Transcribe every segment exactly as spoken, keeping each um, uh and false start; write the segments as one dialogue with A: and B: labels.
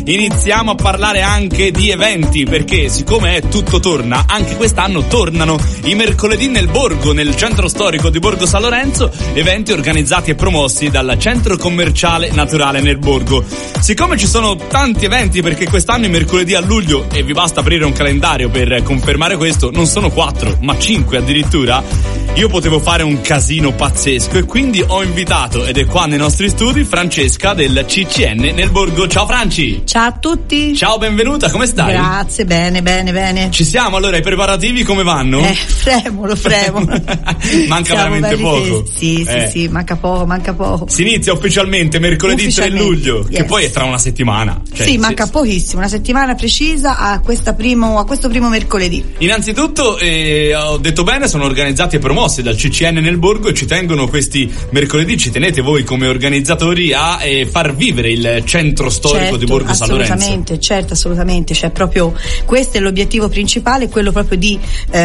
A: iniziamo a parlare anche di eventi, perché siccome è tutto torna, anche quest'anno tornano i mercoledì nel Borgo, nel centro storico di Borgo San Lorenzo, eventi organizzati e promossi dal centro commerciale naturale nel Borgo. Siccome ci sono tanti eventi, perché quest'anno i mercoledì a luglio, e vi basta aprire un calendario per confermare questo, non sono quattro ma cinque addirittura, io potevo fare un casino pazzesco e quindi ho invitato, ed è qua nei nostri studi, Francesca del C C N nel Borgo. Ciao Franci!
B: Ciao a tutti!
A: Ciao, benvenuta, come stai?
B: Grazie, bene, bene, bene.
A: Ci siamo, allora, i preparativi come vanno?
B: Eh, fremulo, fremulo.
A: Manca
B: Siamo
A: veramente poco.
B: Tesi. Sì, sì,
A: eh.
B: sì, manca poco, manca poco.
A: Si inizia ufficialmente mercoledì
B: ufficialmente,
A: tre luglio,
B: yes.
A: Che poi è tra una settimana. Cioè,
B: sì, manca
A: se...
B: pochissimo, una settimana precisa a, questa primo, a questo primo mercoledì.
A: Innanzitutto, eh, ho detto bene, sono organizzati e promossi dal C C N nel Borgo e ci tengono questi mercoledì, ci tenete voi come organizzatori a eh, far vivere il centro storico
B: certo,
A: di Borgo San Lorenzo.
B: Assolutamente, certo, assolutamente, cioè proprio questo è l'obiettivo principale, quello proprio di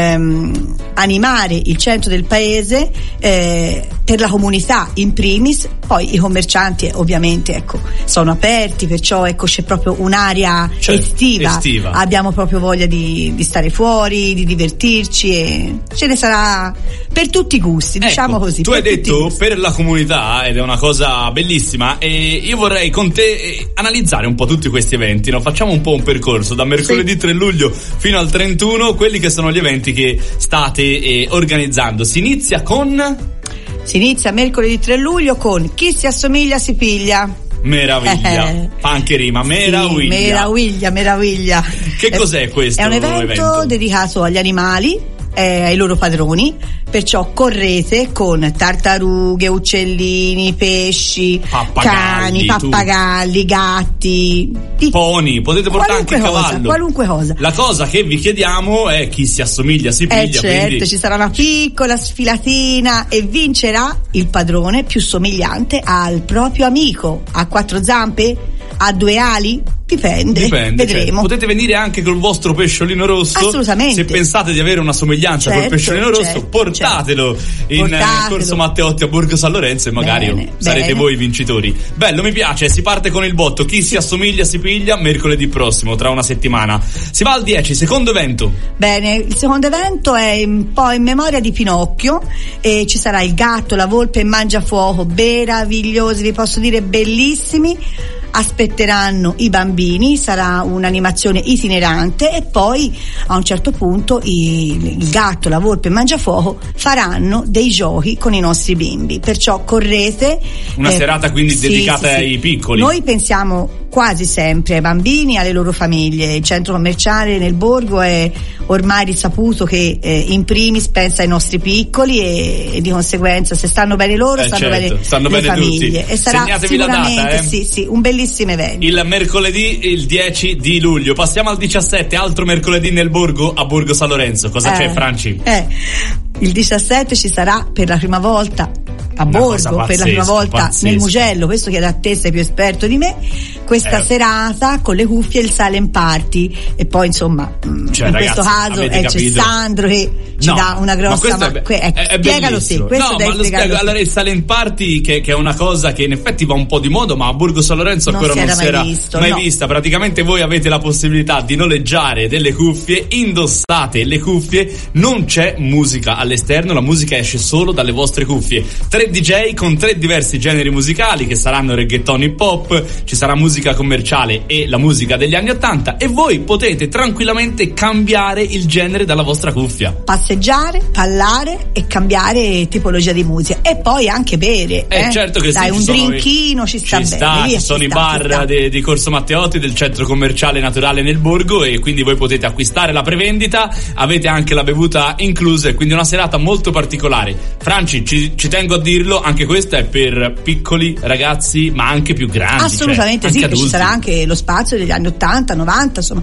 B: ehm, animare il centro del paese eh, per la comunità in primis, poi i commercianti ovviamente ecco sono aperti, perciò ecco c'è proprio un'area
A: certo,
B: estiva.
A: estiva,
B: abbiamo proprio voglia di, di stare fuori, di divertirci e ce ne sarà per tutti i gusti,
A: ecco,
B: diciamo così.
A: Tu hai detto per la comunità, ed è una cosa bellissima, e io vorrei con te analizzare un po' tutti questi eventi, no? Facciamo un po' un percorso da mercoledì sì. tre luglio fino al trentuno, quelli che sono gli eventi che state eh, organizzando. Si inizia con...
B: Si inizia mercoledì tre luglio con Chi si assomiglia si piglia.
A: Meraviglia, eh, fa anche rima, meraviglia.
B: Sì, meraviglia, meraviglia.
A: Che cos'è questo?
B: È un evento,
A: evento
B: dedicato agli animali, eh, ai loro padroni, perciò correte con tartarughe, uccellini, pesci,
A: pappagalli,
B: cani, pappagalli, tu. gatti,
A: pony, potete portare anche il
B: cosa,
A: cavallo.
B: Qualunque cosa.
A: La cosa che vi chiediamo è chi si assomiglia si piglia.
B: Eh certo,
A: quindi...
B: ci sarà una piccola sfilatina e vincerà il padrone più somigliante al proprio amico. A quattro zampe? A due ali? Dipende,
A: Dipende,
B: vedremo.
A: Cioè, potete venire anche col vostro pesciolino rosso.
B: Assolutamente.
A: Se pensate di avere una somiglianza
B: certo,
A: col pesciolino rosso,
B: certo,
A: portatelo
B: certo.
A: in
B: portatelo.
A: Corso Matteotti a Borgo San Lorenzo e magari
B: bene,
A: sarete
B: bene.
A: voi i vincitori. Bello, mi piace, si parte con il botto. Chi si assomiglia si piglia mercoledì prossimo, tra una settimana. Si va al dieci, secondo evento.
B: Bene, il secondo evento è un po' in memoria di Pinocchio e ci sarà il gatto, la volpe e Mangiafuoco, meravigliosi, vi posso dire bellissimi. Aspetteranno i bambini, sarà un'animazione itinerante e poi a un certo punto il, il gatto, la volpe e Mangiafuoco faranno dei giochi con i nostri bimbi, perciò correte.
A: Una
B: eh,
A: serata quindi
B: sì,
A: dedicata
B: sì,
A: ai
B: sì.
A: piccoli.
B: Noi pensiamo quasi sempre ai bambini e alle loro famiglie. Il centro commerciale nel Borgo è ormai risaputo che eh, in primis pensa ai nostri piccoli e, e di conseguenza se stanno bene loro
A: eh
B: stanno
A: certo,
B: bene
A: stanno
B: le
A: bene
B: famiglie
A: tutti.
B: E sarà
A: Segnatevi
B: sicuramente
A: la data, eh?
B: sì, sì, un bellissimo evento.
A: Il mercoledì il dieci di luglio. Passiamo al diciassette, altro mercoledì nel Borgo a Borgo San Lorenzo. Cosa
B: eh,
A: c'è, Franci?
B: Eh, il diciassette ci sarà per la prima volta a
A: Una
B: Borgo,
A: pazzesca,
B: per la prima volta
A: pazzesca.
B: nel Mugello, questo chiede a te, sei più esperto di me, questa
A: eh.
B: serata con le cuffie e il silent party e poi insomma
A: cioè,
B: in
A: ragazzi,
B: questo caso eh, c'è Sandro che ci
A: no,
B: dà una grossa
A: ma
B: ma,
A: è,
B: que-
A: è, è
B: spiegalo sì, questo
A: no,
B: devi
A: ma lo spiego. Allora il silent party che, che è una cosa che in effetti va un po' di moda, ma a Borgo San Lorenzo
B: non
A: ancora
B: si
A: non si era
B: mai, visto,
A: mai
B: no.
A: vista. Praticamente voi avete la possibilità di noleggiare delle cuffie, indossate le cuffie, non c'è musica all'esterno, la musica esce solo dalle vostre cuffie. Tre D J con tre diversi generi musicali che saranno reggaeton, hip hop, ci sarà musica commerciale e la musica degli anni ottanta e voi potete tranquillamente cambiare il genere dalla vostra cuffia.
B: Passeggiare, ballare e cambiare tipologia di musica e poi anche bere.
A: Eh,
B: eh?
A: certo che
B: Dai,
A: sì,
B: un
A: ci sono
B: drinkino
A: i,
B: ci sta
A: ci
B: bene.
A: Sta,
B: via,
A: ci sono
B: ci
A: i
B: sta,
A: bar di, di Corso Matteotti, del centro commerciale naturale nel Borgo e quindi voi potete acquistare la prevendita, avete anche la bevuta inclusa e quindi una serata molto particolare. Franci, ci, ci tengo a dirlo, anche questa è per piccoli ragazzi ma anche più grandi.
B: Assolutamente
A: cioè,
B: sì,
A: anche
B: ci sarà anche lo spazio degli anni ottanta, novanta, insomma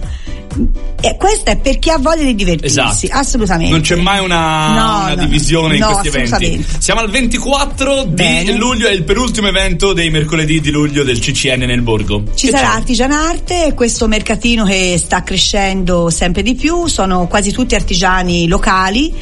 B: E questa è per chi ha voglia di divertirsi, esatto. Assolutamente.
A: Non c'è mai una,
B: no,
A: una
B: no,
A: divisione
B: no,
A: in questi eventi. Siamo al ventiquattro Bene. di luglio, è il penultimo evento dei mercoledì di luglio del C C N nel Borgo.
B: Ci che sarà c'è? Artigianarte, questo mercatino che sta crescendo sempre di più, sono quasi tutti artigiani locali,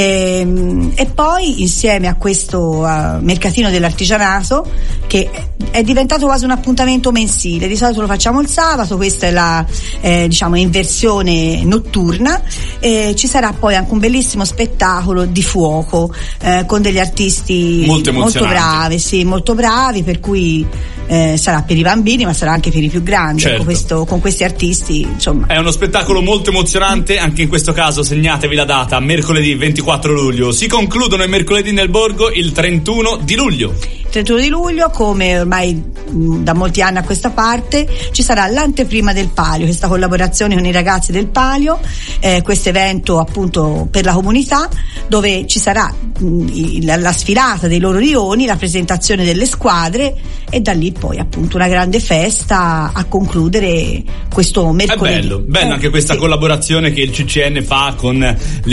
B: ehm, e poi insieme a questo uh, mercatino dell'artigianato, che è diventato quasi un appuntamento mensile, di solito lo facciamo il sabato, questa è la eh, diciamo in versione notturna, eh, ci sarà poi anche un bellissimo spettacolo di fuoco eh, con degli artisti
A: molto,
B: molto bravi, sì, molto bravi, per cui eh, sarà per i bambini ma sarà anche per i più grandi,
A: certo.
B: con, questo, con questi artisti, insomma.
A: È uno spettacolo molto emozionante, anche in questo caso segnatevi la data, mercoledì ventiquattro luglio. Si concludono i mercoledì nel Borgo il trentuno di luglio.
B: trentuno di luglio, come ormai mh, da molti anni a questa parte, ci sarà l'anteprima del Palio, questa collaborazione con i ragazzi del Palio, eh, questo evento appunto per la comunità, dove ci sarà mh, la, la sfilata dei loro rioni, la presentazione delle squadre e da lì poi appunto una grande festa a concludere questo mercoledì.
A: È bello, bello
B: eh,
A: anche questa
B: sì.
A: collaborazione che il C C N fa con le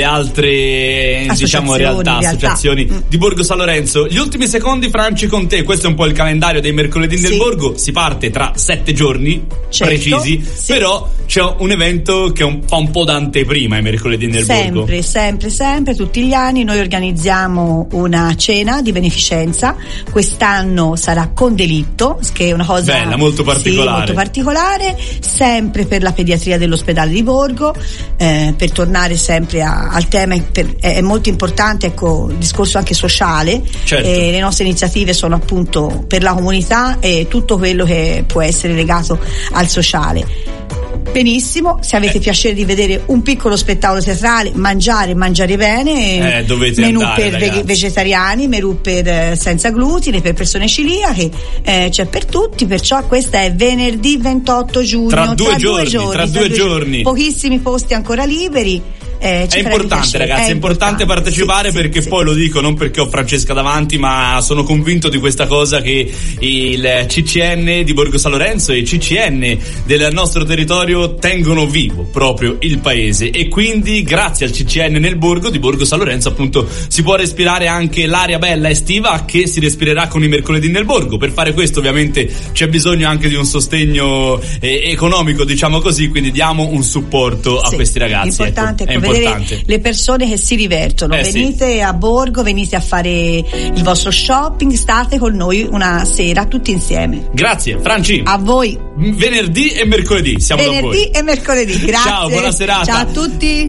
A: altre diciamo realtà,
B: realtà.
A: associazioni mm. di Borgo San Lorenzo. Gli ultimi secondi, Franci, con te, questo è un po' il calendario dei mercoledì
B: sì.
A: del Borgo, si parte tra sette giorni
B: certo,
A: precisi,
B: sì.
A: però c'è un evento che un, fa un po' da anteprima ai mercoledì nel
B: sempre,
A: Borgo.
B: Sempre, sempre, sempre, tutti gli anni noi organizziamo una cena di beneficenza, quest'anno sarà con delitto, che è una cosa
A: bella, molto particolare,
B: sì, molto particolare, sempre per la pediatria dell'ospedale di Borgo, eh, per tornare sempre a, al tema, per, è, è molto importante, ecco, il discorso anche sociale,
A: certo.
B: eh, le nostre iniziative sono appunto per la comunità e tutto quello che può essere legato al sociale. Benissimo, se avete eh. piacere di vedere un piccolo spettacolo teatrale, mangiare, mangiare bene,
A: eh, dovete
B: menù
A: andare,
B: per
A: ragazzi.
B: vegetariani, menù per eh, senza glutine, per persone celiache, eh, c'è per tutti, perciò questa è venerdì ventotto giugno,
A: tra due,
B: tra
A: giorni,
B: due giorni,
A: tra due, tra due giorni. giorni,
B: pochissimi posti ancora liberi. Eh,
A: è importante ragazzi, è, è importante, importante partecipare, sì, perché sì, poi sì. Lo dico non perché ho Francesca davanti, ma sono convinto di questa cosa, che il C C N di Borgo San Lorenzo e i C C N del nostro territorio tengono vivo proprio il paese, e quindi grazie al C C N nel Borgo di Borgo San Lorenzo appunto si può respirare anche l'aria bella estiva che si respirerà con i mercoledì nel Borgo. Per fare questo ovviamente c'è bisogno anche di un sostegno eh, economico, diciamo così, quindi diamo un supporto sì, a questi ragazzi.
B: Importante,
A: ecco,
B: ecco, vedere le persone che si divertono,
A: eh,
B: venite sì. a Borgo, venite a fare il vostro shopping, state con noi una sera tutti insieme.
A: Grazie Franci,
B: a voi.
A: Venerdì e mercoledì siamo
B: venerdì
A: da voi.
B: e mercoledì, grazie.
A: Ciao, buona serata.
B: Ciao a tutti.